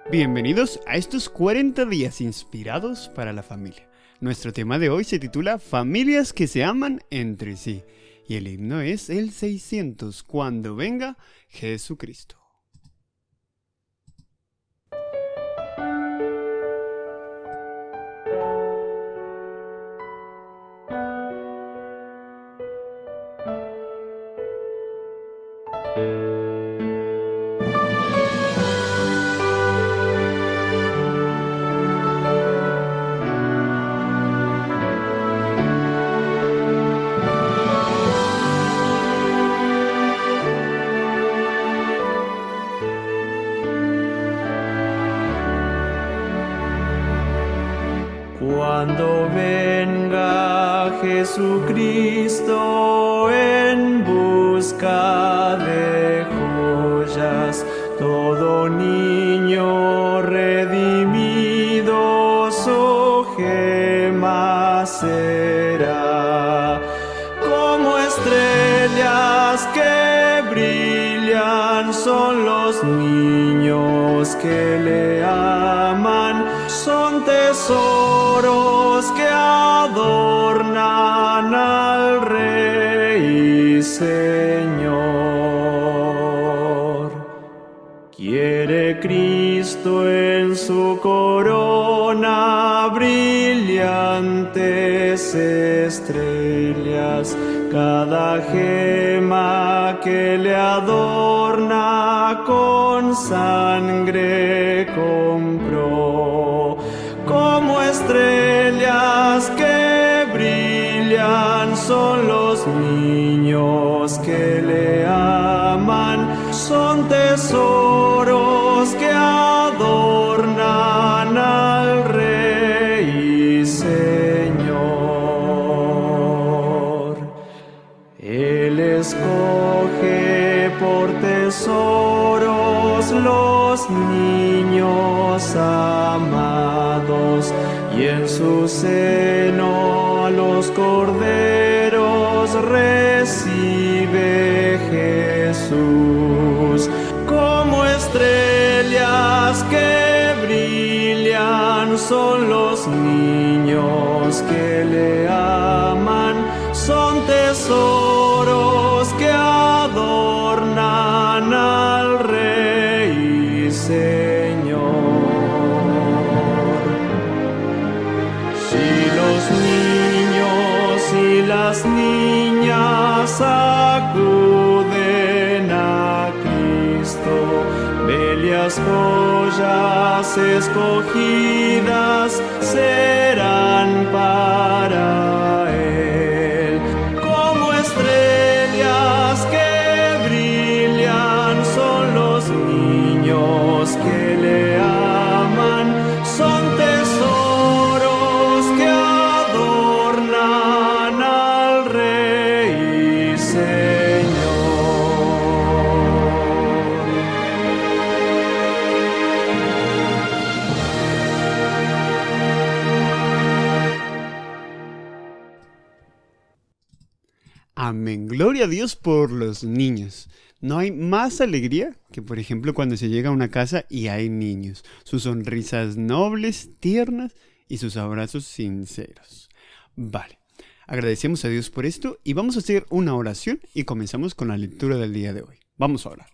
Bienvenidos a estos 40 días inspirados para la familia. Nuestro tema de hoy se titula Familias que se aman entre sí. Y el himno es el 600, Cuando venga Jesucristo. Cuando venga Jesucristo en busca de joyas, todo niño redimido su gema será. Como estrellas que brillan son los niños que le aman, son tesoros que adornan al Rey y Señor. Quiere Cristo en su corona brillantes estrellas, cada gema que le adorna con sangre compró. Como estrellas que brillan son los niños que le aman, son tesoros que adornan al Rey y Señor. Él escoge por tesoros los niños amados, y en su seno a los corderos recibe Jesús. Como estrellas que brillan son los niños que le aman, son tesoros que adornan al Rey y Señor. Si los niños y las niñas acuden a Cristo, bellas joyas escogidas serán para Él. Como estrellas que brillan son los niños que le aman, son tesoros que adornan al Rey y Señor. Amén. Gloria a Dios por los niños. No hay más alegría que, por ejemplo, cuando se llega a una casa y hay niños. Sus sonrisas nobles, tiernas y sus abrazos sinceros. Vale. Agradecemos a Dios por esto y vamos a hacer una oración y comenzamos con la lectura del día de hoy. Vamos a orar.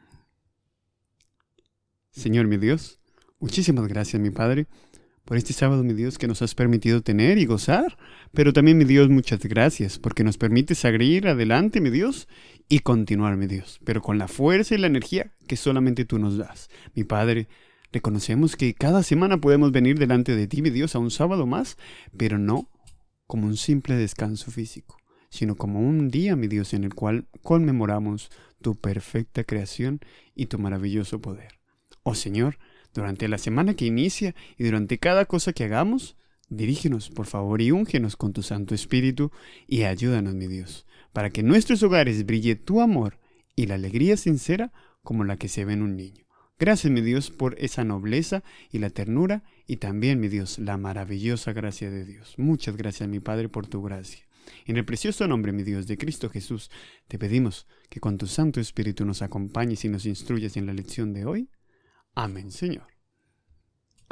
Señor mi Dios, muchísimas gracias mi Padre por este sábado, mi Dios, que nos has permitido tener y gozar. Pero también, mi Dios, muchas gracias porque nos permites seguir adelante, mi Dios, y continuar, mi Dios, pero con la fuerza y la energía que solamente tú nos das. Mi Padre, reconocemos que cada semana podemos venir delante de ti, mi Dios, a un sábado más, pero no como un simple descanso físico, sino como un día, mi Dios, en el cual conmemoramos tu perfecta creación y tu maravilloso poder. Oh Señor, durante la semana que inicia y durante cada cosa que hagamos, dirígenos, por favor, y úngenos con tu Santo Espíritu y ayúdanos, mi Dios, para que en nuestros hogares brille tu amor y la alegría sincera como la que se ve en un niño. Gracias, mi Dios, por esa nobleza y la ternura y también, mi Dios, la maravillosa gracia de Dios. Muchas gracias, mi Padre, por tu gracia. En el precioso nombre, mi Dios, de Cristo Jesús, te pedimos que con tu Santo Espíritu nos acompañes y nos instruyas en la lección de hoy. Amén, Señor.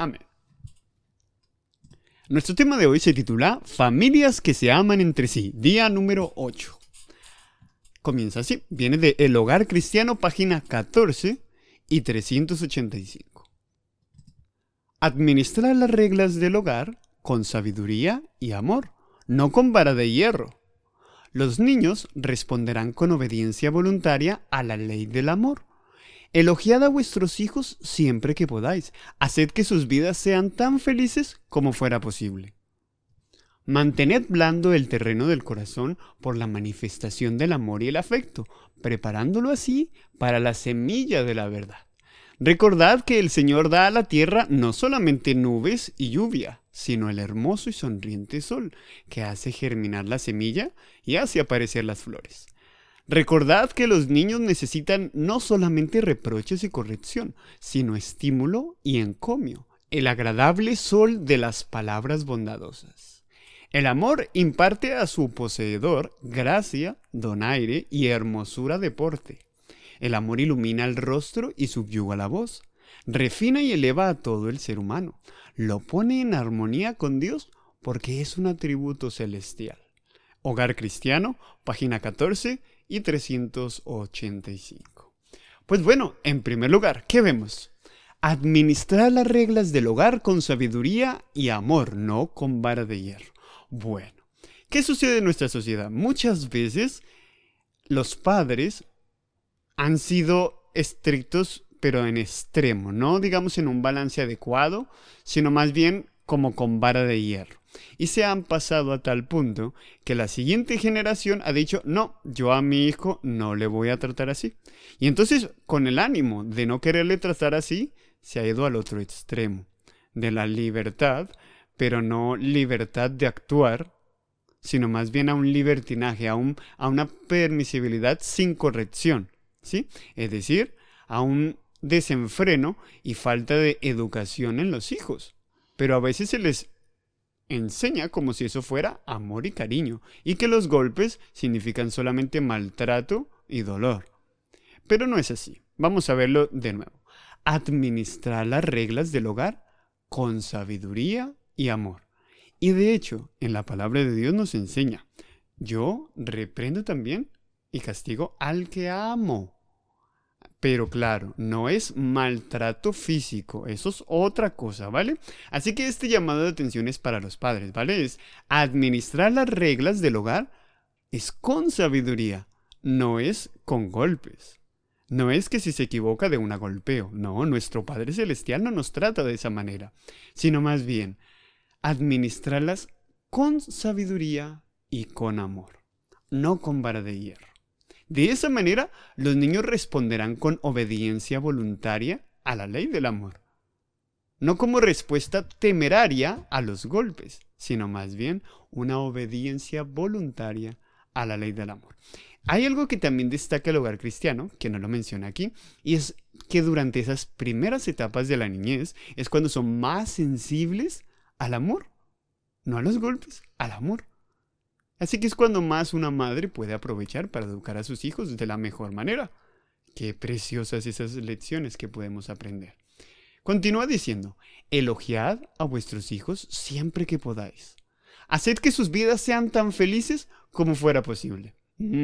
Amén. Nuestro tema de hoy se titula Familias que se aman entre sí, día número 8. Comienza así, viene de El Hogar Cristiano, página 14 y 385. Administrar las reglas del hogar con sabiduría y amor, no con vara de hierro. Los niños responderán con obediencia voluntaria a la ley del amor. Elogiad a vuestros hijos siempre que podáis. Haced que sus vidas sean tan felices como fuera posible. Mantened blando el terreno del corazón por la manifestación del amor y el afecto, preparándolo así para la semilla de la verdad. Recordad que el Señor da a la tierra no solamente nubes y lluvia, sino el hermoso y sonriente sol, que hace germinar la semilla y hace aparecer las flores. Recordad que los niños necesitan no solamente reproches y corrección, sino estímulo y encomio, el agradable sol de las palabras bondadosas. El amor imparte a su poseedor gracia, donaire y hermosura de porte. El amor ilumina el rostro y subyuga la voz. Refina y eleva a todo el ser humano. Lo pone en armonía con Dios porque es un atributo celestial. Hogar Cristiano, página 14 y 385. Pues bueno, en primer lugar, ¿qué vemos? Administrar las reglas del hogar con sabiduría y amor, no con vara de hierro. Bueno, ¿qué sucede en nuestra sociedad? Muchas veces los padres han sido estrictos, pero en extremo, no digamos en un balance adecuado, sino más bien como con vara de hierro. Y se han pasado a tal punto que la siguiente generación ha dicho, no, yo a mi hijo no le voy a tratar así. Y entonces, con el ánimo de no quererle tratar así, se ha ido al otro extremo, de la libertad, pero no libertad de actuar, sino más bien a un libertinaje, a una permisibilidad sin corrección, ¿sí? Es decir, a un desenfreno y falta de educación en los hijos. Pero a veces se les enseña como si eso fuera amor y cariño, y que los golpes significan solamente maltrato y dolor. Pero no es así. Vamos a verlo de nuevo. Administrar las reglas del hogar con sabiduría y amor. Y de hecho, en la palabra de Dios nos enseña, yo reprendo también y castigo al que amo. Pero claro, no es maltrato físico, eso es otra cosa, ¿vale? Así que este llamado de atención es para los padres, ¿vale? Es administrar las reglas del hogar, es con sabiduría, no es con golpes. No es que si se equivoca de una golpeo, no, nuestro Padre Celestial no nos trata de esa manera, sino más bien administrarlas con sabiduría y con amor, no con vara de hierro. De esa manera, los niños responderán con obediencia voluntaria a la ley del amor. No como respuesta temeraria a los golpes, sino más bien una obediencia voluntaria a la ley del amor. Hay algo que también destaca el hogar cristiano, que no lo menciona aquí, y es que durante esas primeras etapas de la niñez es cuando son más sensibles al amor. No a los golpes, al amor. Así que es cuando más una madre puede aprovechar para educar a sus hijos de la mejor manera. Qué preciosas esas lecciones que podemos aprender. Continúa diciendo, elogiad a vuestros hijos siempre que podáis. Haced que sus vidas sean tan felices como fuera posible.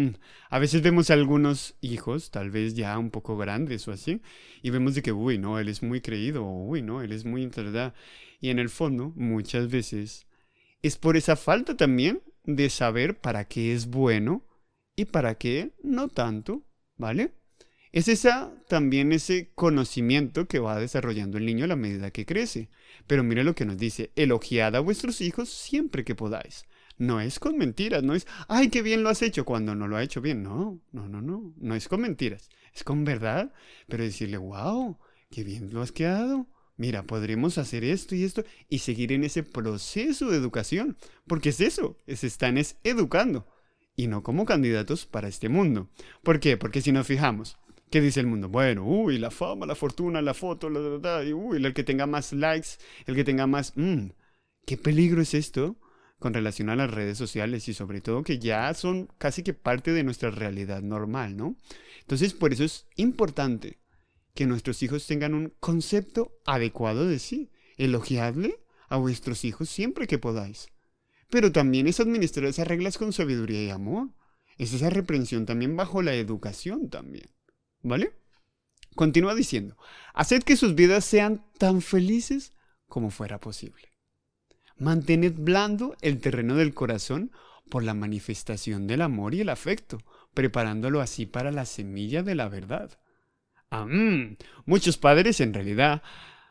A veces vemos a algunos hijos, tal vez ya un poco grandes o así, y vemos de que, uy, no, él es muy creído, o uy, no, él es muy verdad. Y en el fondo, muchas veces, es por esa falta también de saber para qué es bueno y para qué no tanto, ¿vale? Es también ese conocimiento que va desarrollando el niño a la medida que crece. Pero mire lo que nos dice, elogiad a vuestros hijos siempre que podáis. No es con mentiras, no es, ay, qué bien lo has hecho cuando no lo ha hecho bien. No es con mentiras, es con verdad. Pero decirle, wow, qué bien lo has quedado. Mira, podremos hacer esto y seguir en ese proceso de educación. Porque es eso, se están educando y no como candidatos para este mundo. ¿Por qué? Porque si nos fijamos, ¿qué dice el mundo? Bueno, uy, la fama, la fortuna, la foto, y uy, el que tenga más likes, el que tenga más... ¿Qué peligro es esto con relación a las redes sociales y sobre todo que ya son casi que parte de nuestra realidad normal, ¿no? Entonces, por eso es importante que nuestros hijos tengan un concepto adecuado de sí, Elogiadle a vuestros hijos siempre que podáis. Pero también es administrar esas reglas con sabiduría y amor. Es esa reprensión también bajo la educación también. ¿Vale? Continúa diciendo, haced que sus vidas sean tan felices como fuera posible. Mantened blando el terreno del corazón por la manifestación del amor y el afecto, preparándolo así para la semilla de la verdad. Muchos padres en realidad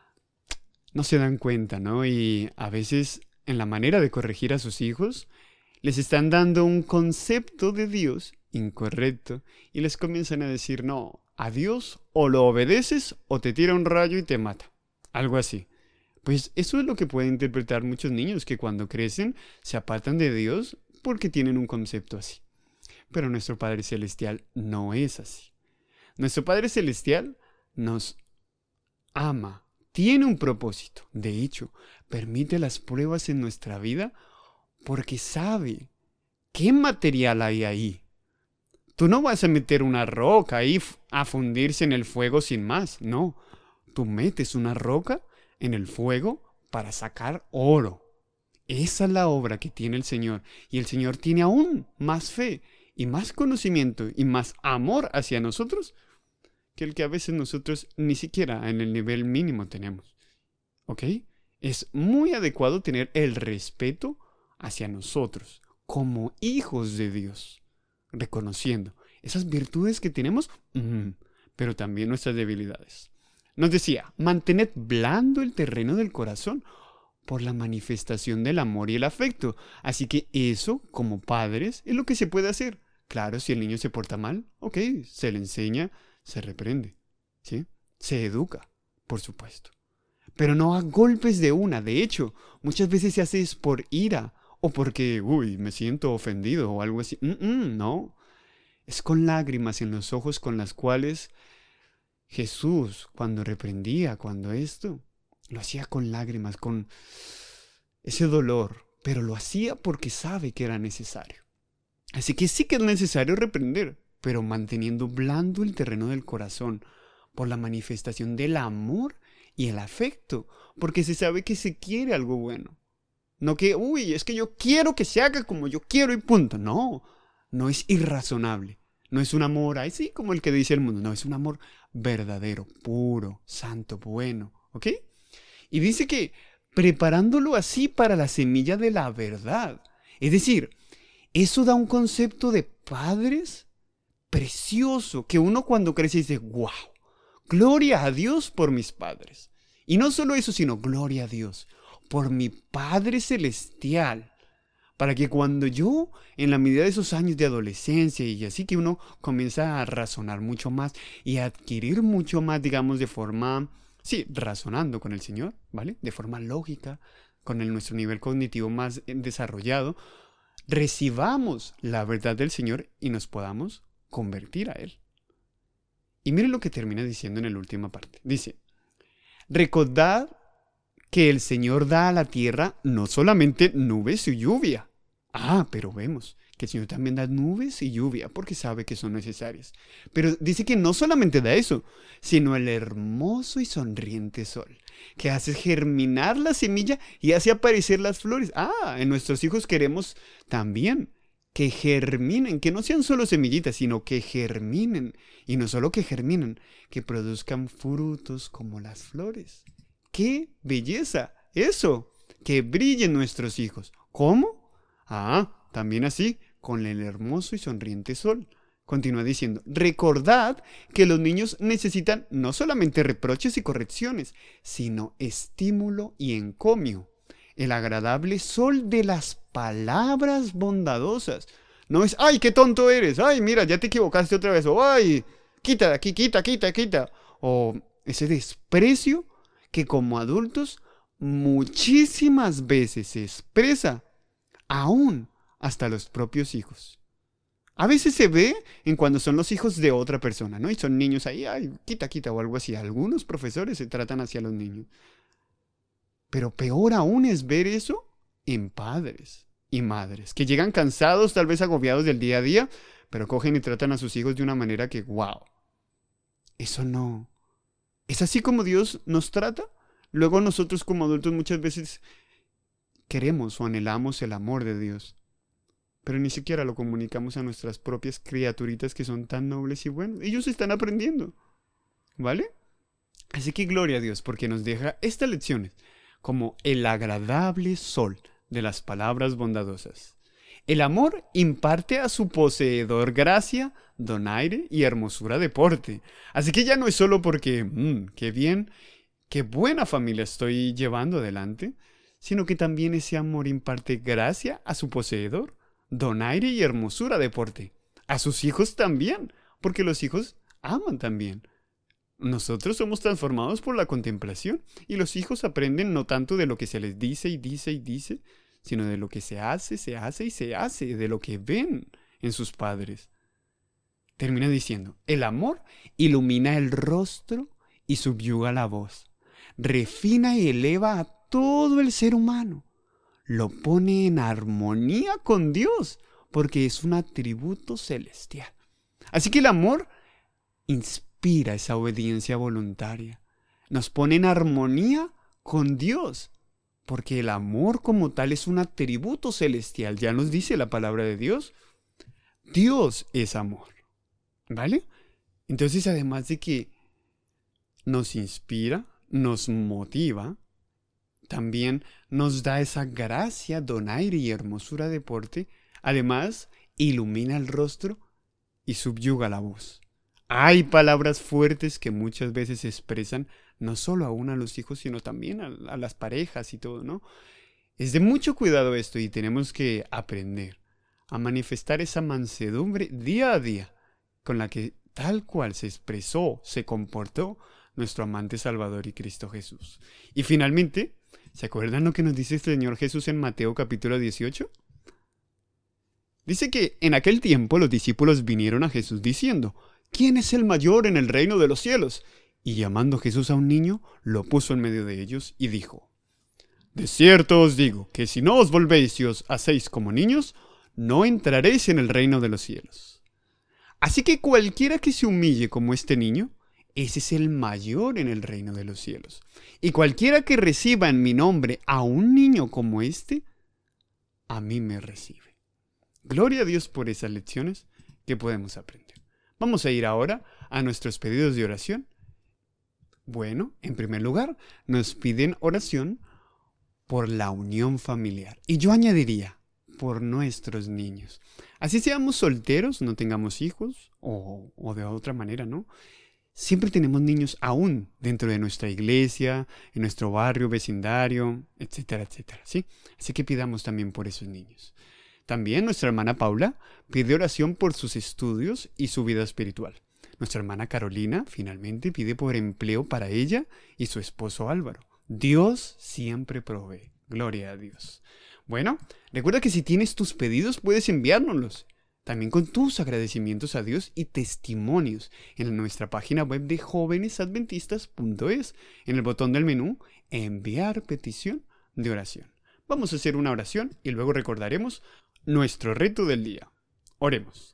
no se dan cuenta, ¿no? Y a veces en la manera de corregir a sus hijos, les están dando un concepto de Dios incorrecto y les comienzan a decir, no, a Dios o lo obedeces o te tira un rayo y te mata. Algo así. Pues eso es lo que pueden interpretar muchos niños que cuando crecen se apartan de Dios porque tienen un concepto así. Pero nuestro Padre Celestial no es así. Nuestro Padre Celestial nos ama, tiene un propósito. De hecho, permite las pruebas en nuestra vida porque sabe qué material hay ahí. Tú no vas a meter una roca ahí a fundirse en el fuego sin más, no. Tú metes una roca en el fuego para sacar oro. Esa es la obra que tiene el Señor. Y el Señor tiene aún más fe y más conocimiento y más amor hacia nosotros que el que a veces nosotros ni siquiera en el nivel mínimo tenemos. ¿Ok? Es muy adecuado tener el respeto hacia nosotros como hijos de Dios, reconociendo esas virtudes que tenemos, pero también nuestras debilidades. Nos decía, mantened blando el terreno del corazón por la manifestación del amor y el afecto. Así que eso, como padres, es lo que se puede hacer. Claro, si el niño se porta mal, ok, se le enseña, se reprende, ¿sí? Se educa, por supuesto. Pero no a golpes de una. De hecho, muchas veces se hace es por ira o porque, me siento ofendido o algo así. No. Es con lágrimas en los ojos con las cuales Jesús, cuando reprendía, lo hacía con lágrimas, con ese dolor, pero lo hacía porque sabe que era necesario. Así que sí que es necesario reprender, pero manteniendo blando el terreno del corazón por la manifestación del amor y el afecto, porque se sabe que se quiere algo bueno. No que, es que yo quiero que se haga como yo quiero y punto. No, no es irrazonable. No es un amor así como el que dice el mundo. No, es un amor verdadero, puro, santo, bueno. ¿Ok? Y dice que preparándolo así para la semilla de la verdad. Es decir, eso da un concepto de padres precioso, que uno cuando crece dice, wow, gloria a Dios por mis padres. Y no solo eso, sino gloria a Dios por mi Padre Celestial. Para que cuando yo, en la medida de esos años de adolescencia y así que uno comienza a razonar mucho más y a adquirir mucho más, digamos, de forma, razonando con el Señor, ¿vale? De forma lógica, con nuestro nivel cognitivo más desarrollado, recibamos la verdad del Señor y nos podamos convertir a Él. Y miren lo que termina diciendo en la última parte. Dice, recordad que el Señor da a la tierra no solamente nubes y lluvia. Pero vemos que el Señor también da nubes y lluvia porque sabe que son necesarias. Pero dice que no solamente da eso, sino el hermoso y sonriente sol, que hace germinar la semilla y hace aparecer las flores. En nuestros hijos queremos también que germinen, que no sean solo semillitas, sino que germinen. Y no solo que germinen, que produzcan frutos como las flores. ¡Qué belleza! Eso, que brillen nuestros hijos. ¿Cómo? También así, con el hermoso y sonriente sol. Continúa diciendo, recordad que los niños necesitan no solamente reproches y correcciones, sino estímulo y encomio. El agradable sol de las palabras bondadosas. No es, ¡ay, qué tonto eres! ¡Ay, mira, ya te equivocaste otra vez! O ¡ay, quita de aquí, quita! O ese desprecio que como adultos muchísimas veces se expresa aún hasta los propios hijos. A veces se ve en cuando son los hijos de otra persona, ¿no? Y son niños ahí, ¡ay, quita! O algo así. Algunos profesores se tratan hacia los niños. Pero peor aún es ver eso en padres y madres, que llegan cansados, tal vez agobiados del día a día, pero cogen y tratan a sus hijos de una manera que, wow, eso no. ¿Es así como Dios nos trata? Luego nosotros como adultos muchas veces queremos o anhelamos el amor de Dios, pero ni siquiera lo comunicamos a nuestras propias criaturitas que son tan nobles y buenos. Ellos están aprendiendo, ¿vale? Así que gloria a Dios porque nos deja estas lecciones como el agradable sol de las palabras bondadosas. El amor imparte a su poseedor gracia, donaire y hermosura de porte. Así que ya no es solo porque, qué bien, qué buena familia estoy llevando adelante, sino que también ese amor imparte gracia a su poseedor, donaire y hermosura de porte. A sus hijos también, porque los hijos aman también. Nosotros somos transformados por la contemplación y los hijos aprenden no tanto de lo que se les dice y dice y dice, sino de lo que se hace y se hace, de lo que ven en sus padres. Termina diciendo, el amor ilumina el rostro y subyuga la voz, refina y eleva a todo el ser humano, lo pone en armonía con Dios, porque es un atributo celestial. Así que el amor inspira esa obediencia voluntaria, nos pone en armonía con Dios, porque el amor como tal es un atributo celestial, ya nos dice la palabra de Dios. Dios es amor, ¿vale? Entonces, además de que nos inspira, nos motiva, también nos da esa gracia, donaire y hermosura de porte, además ilumina el rostro y subyuga la voz. Hay palabras fuertes que muchas veces expresan no solo aún a los hijos, sino también a las parejas y todo, ¿no? Es de mucho cuidado esto y tenemos que aprender a manifestar esa mansedumbre día a día con la que tal cual se expresó, se comportó nuestro amante Salvador y Cristo Jesús. Y finalmente, ¿se acuerdan lo que nos dice el Señor Jesús en Mateo capítulo 18? Dice que en aquel tiempo los discípulos vinieron a Jesús diciendo, ¿quién es el mayor en el reino de los cielos? Y llamando Jesús a un niño, lo puso en medio de ellos y dijo, de cierto os digo que si no os volvéis y os hacéis como niños, no entraréis en el reino de los cielos. Así que cualquiera que se humille como este niño, ese es el mayor en el reino de los cielos. Y cualquiera que reciba en mi nombre a un niño como este, a mí me recibe. Gloria a Dios por esas lecciones que podemos aprender. Vamos a ir ahora a nuestros pedidos de oración. Bueno, en primer lugar, nos piden oración por la unión familiar. Y yo añadiría, por nuestros niños. Así seamos solteros, no tengamos hijos, o de otra manera, ¿no? Siempre tenemos niños aún dentro de nuestra iglesia, en nuestro barrio, vecindario, etcétera, etcétera, ¿sí? Así que pidamos también por esos niños. También nuestra hermana Paula pide oración por sus estudios y su vida espiritual. Nuestra hermana Carolina finalmente pide por empleo para ella y su esposo Álvaro. Dios siempre provee. Gloria a Dios. Bueno, recuerda que si tienes tus pedidos puedes enviárnoslos. También con tus agradecimientos a Dios y testimonios en nuestra página web de jovenesadventistas.es, en el botón del menú Enviar petición de oración. Vamos a hacer una oración y luego recordaremos nuestro reto del día. Oremos.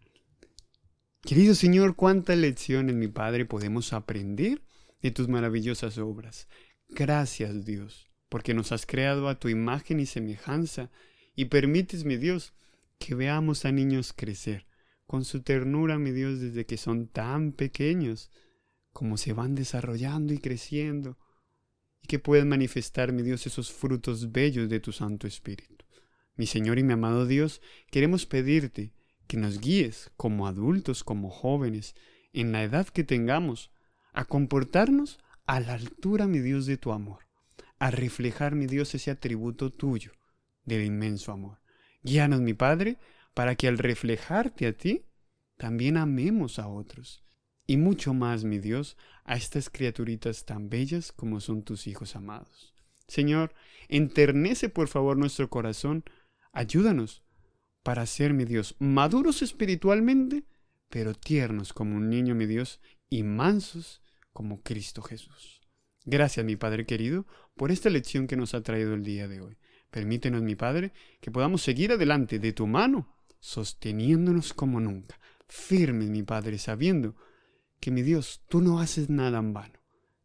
Querido Señor, cuántas lecciones, mi Padre, podemos aprender de tus maravillosas obras. Gracias, Dios, porque nos has creado a tu imagen y semejanza y permites, mi Dios, que veamos a niños crecer con su ternura, mi Dios, desde que son tan pequeños, como se van desarrollando y creciendo, y que puedan manifestar, mi Dios, esos frutos bellos de tu Santo Espíritu. Mi Señor y mi amado Dios, queremos pedirte que nos guíes como adultos, como jóvenes, en la edad que tengamos, a comportarnos a la altura, mi Dios, de tu amor, a reflejar, mi Dios, ese atributo tuyo del inmenso amor. Guíanos, mi Padre, para que al reflejarte a ti, también amemos a otros. Y mucho más, mi Dios, a estas criaturitas tan bellas como son tus hijos amados. Señor, enternece por favor nuestro corazón, ayúdanos para ser, mi Dios, maduros espiritualmente, pero tiernos como un niño, mi Dios, y mansos como Cristo Jesús. Gracias, mi Padre querido, por esta lección que nos ha traído el día de hoy. Permítenos, mi Padre, que podamos seguir adelante de tu mano, sosteniéndonos como nunca, firmes, mi Padre, sabiendo que, mi Dios, tú no haces nada en vano,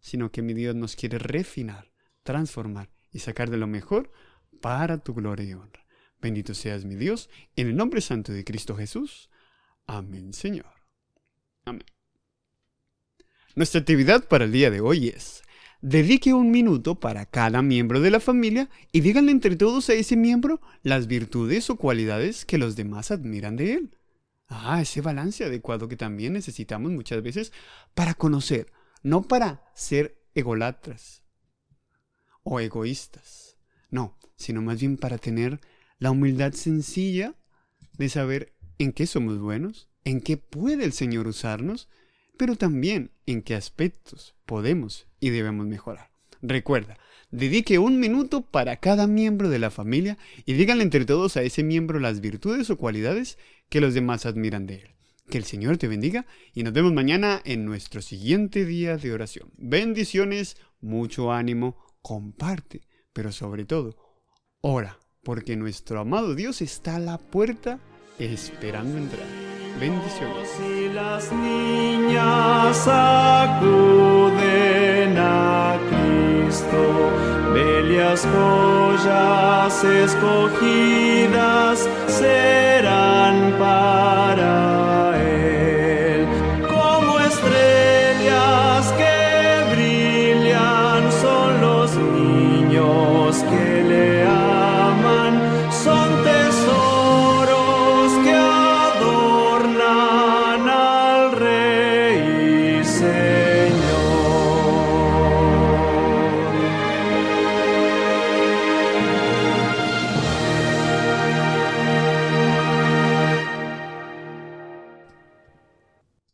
sino que mi Dios nos quiere refinar, transformar y sacar de lo mejor para tu gloria y honra. Bendito seas mi Dios, en el nombre santo de Cristo Jesús. Amén, Señor. Amén. Nuestra actividad para el día de hoy es: dedique un minuto para cada miembro de la familia y díganle entre todos a ese miembro las virtudes o cualidades que los demás admiran de él. Ese balance adecuado que también necesitamos muchas veces para conocer, no para ser egolatras o egoístas, no, sino más bien para tener la humildad sencilla de saber en qué somos buenos, en qué puede el Señor usarnos, pero también en qué aspectos podemos y debemos mejorar. Recuerda, dedique un minuto para cada miembro de la familia y díganle entre todos a ese miembro las virtudes o cualidades que los demás admiran de él. Que el Señor te bendiga y nos vemos mañana en nuestro siguiente día de oración. Bendiciones, mucho ánimo, comparte, pero sobre todo, ora, porque nuestro amado Dios está a la puerta esperando entrar. Bendiciones. Y las niñas acuden a Cristo, bellas joyas escogidas serán para